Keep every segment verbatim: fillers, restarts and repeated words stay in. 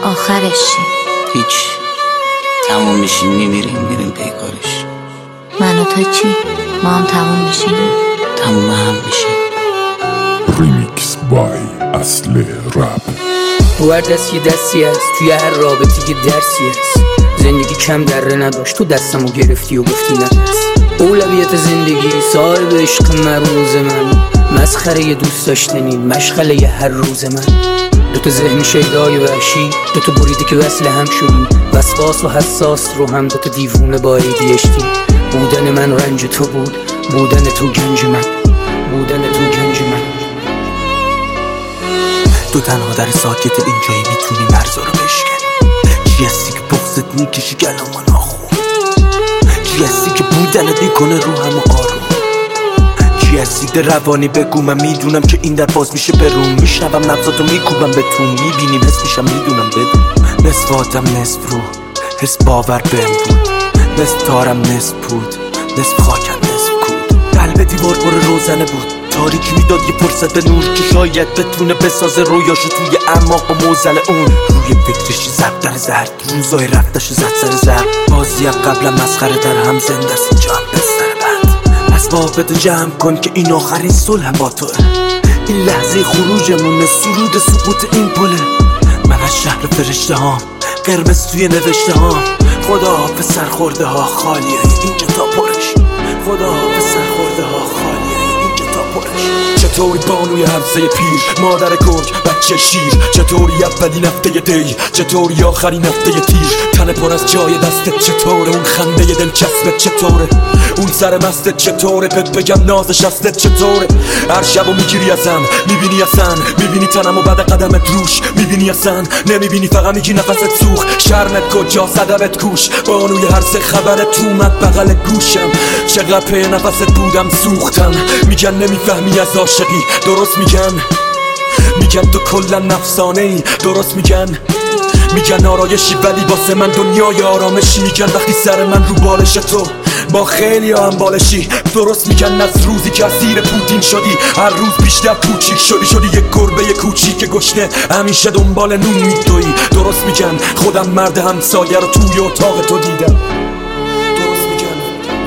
آخرش چی؟ هیچ. تموم میشیم میمیریم میریم پیکارش. من و تو چی؟ ما هم تموم میشیم؟ تموم هم میشیم. ریمیکس بای اصل رپ. هر دست یه دستی هست، توی هر رابطی که درسی هست. زندگی کم دره نداشت، تو دستمو گرفتی و گفتی نترس. اولویت زندگی صاحب عشق مرموز من، مسخره ی دوست داشتنی مشغله ی هر روز من. دوتا ذهن شیدای وحشی، دوتا بریده که وصل هم شدیم، وسواس و حساس رو هم دوتا دیوونه با ای دی اچ دی. بودن من رنج تو بود، بودن تو گنج من، بودن تو گنج من. تو تنها در ساکت اینجایی میتونی مرزا رو بشکنی. چی هستی که بغضت میکشی گلام ناخون؟ چی هستی که بودنت میکنه رو همه آروم؟ چی هستی در روانی بگو من میدونم که این در باز میشه بروم. میشنوم نبضاتو میکوبم به تو، میبینیم حس میشم میدونم بدون. نصف آدم نصف رو حس باور بهم بود، نصف تارم نصف بود، نصف خاکم نصف کود. قلب دیوار پر روزنه بود، تاریکی میداد یه فرصت به نور که شاید بتونه بسازه رویاشو توی اعماق و موزل اون. روی فکرش زب در زرد، روزای رفتش زد سر زرد. بازی قبلا مسخره در هم زنده است، اینجا هم بستر بند. اسبابتو جمع کن که این آخرین صلح با توه. این لحظه خروجمونه، سرود سقوط این پله. من از شهر فرشته هام، قرمز توی نوشته هام. خدا حافظ سرخورده ها خالیه اینجا تا پرش. خدا حافظ سرخورده ها خالیه اینجا تا پرش. چطوری بانوی همسه پیر، مادر گرگ بچه شیر؟ چطوری اولین هفته دی، چطوری آخرین هفته تیر؟ تن پر از جای دستت چطوره؟ اون خنده دلچسبت چطوره؟ اون سر مستت چطوره؟ بهت بگم نازش هستت چطوره؟ هر شبو میگیری ازم، میبینی اصلا، میبینی تنم و بعد قدمت روش، میبینی اصلا نمیبینی، فقط میگی نفست سوخ. شرمت کجا صدبت کوش، بانوی هر سه خبرت اومد بغل گوشم. چقدر پی نفست بودم سوختم. میگن نمیفهمی از عاشقی، درست میگن. میگن تو کلا نفسانه ای، درست میگن. میگن آرایشی ولی واسه من دنیای آرامشی. میگن وقتی سر من رو بالش تو با خیلی هم بالشی، درست میگن. از روزی که اسیر پوتین شدی، هر روز بیشتر کوچیک شدی. شدی یک گربه کوچیک گشنه، همیشه دنبال نون میدوی، درست میگن. خودم مرد همسایه رو توی اتاق تو دیدم، درست میگن.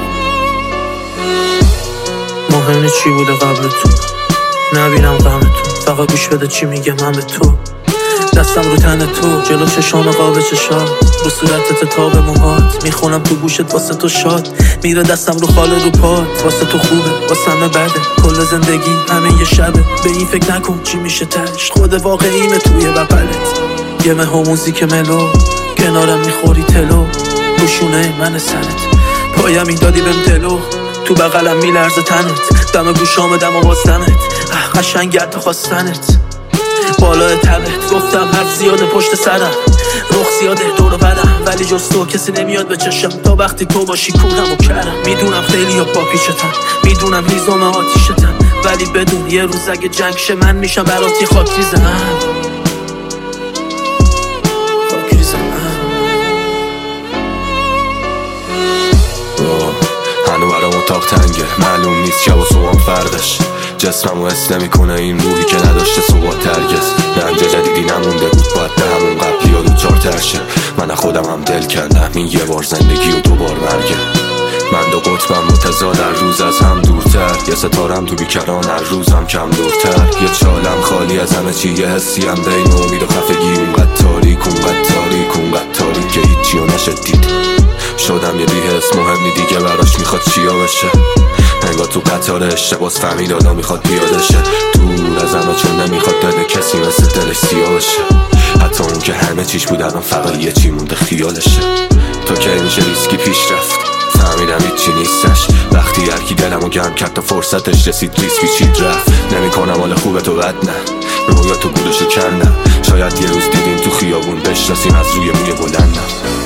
مهم چی بوده قبل تو، نبینم غم تو، فقط گوش بده چی میگم من به تو. دستم رو تن تو، جلو چشام قاب چشات، رو صورتت تاب موهات. میخونم تو گوشت واسه تو شاد، میره دستم رو خاله رو پات. واسه تو خوبه، واسه همه بده، کل زندگی همه یه شبه. به این فکر نکن چی میشه تش، خود واقعیمه توی بغلت. یه مه و موزیک ملو، کنارم میخوری تلو. روشونه من سرت، پایم این دادی بهم دلو. تو بغلم میلرزه تنت، دم گوشام دم و باستنت. اه قشنگ تا خواستنت، بالای تبت. گفتم حرف زیاده پشت سرم، رخ زیاده دور و بدم، ولی جز تو کسی نمیاد به چشم. تا وقتی تو باشی کونم و کرم. میدونم خیلی ها با پیشتن، میدونم هیزم آتیشتن، ولی بدون یه روز اگه جنگ شه من میشم براتی خاک ریزم. خاک ریزم. هنو برام اتاق تنگه، معلوم نیست شب و صبحم فردش. جسممو حس نمیکنه این روحی که نداشته ثبات هرگز. رنج جدیدی نمونده بود، باید به همون قبلی ها دوچار ترشه. من خودم هم دل کردم، این یه بار زندگی و دوبار مرگه. من دو قطبم متضاد، هر روز از هم دورتر. یه ستارم تو بیکران، هر روزم کم دورتر. یه چالم خالی از همه چی، یه حسی هم بین امید و خفگی. اونقدر تاریک، اونقدر تاریک، اونقدر تاریک که هیچی رو نشد دید. شدم یه بی‌حس مهمی دیگه، براش میخواد چیا بشه. انگار تو قطار اشتباس فهمید آدم میخواد پیاده شه. دور از همه چون نمیخواد دل کسی مثل دلش سیاه بشه. حتی اون که همه چیش بود الان فقط یه چی مونده خیالشه. تو که میشه ریسکی پیش رفت، فهمیدم هیچی نیستش. وقتی هرکی دلمو گرم کرد تا فرصتش رسید ریس پیچید رفت. نمیکنم حال خوبه تو بد نه، رویا تو گولشو کندم. شاید یه روز دیدیم تو خیابون بشناسیم از روی موی بلندم.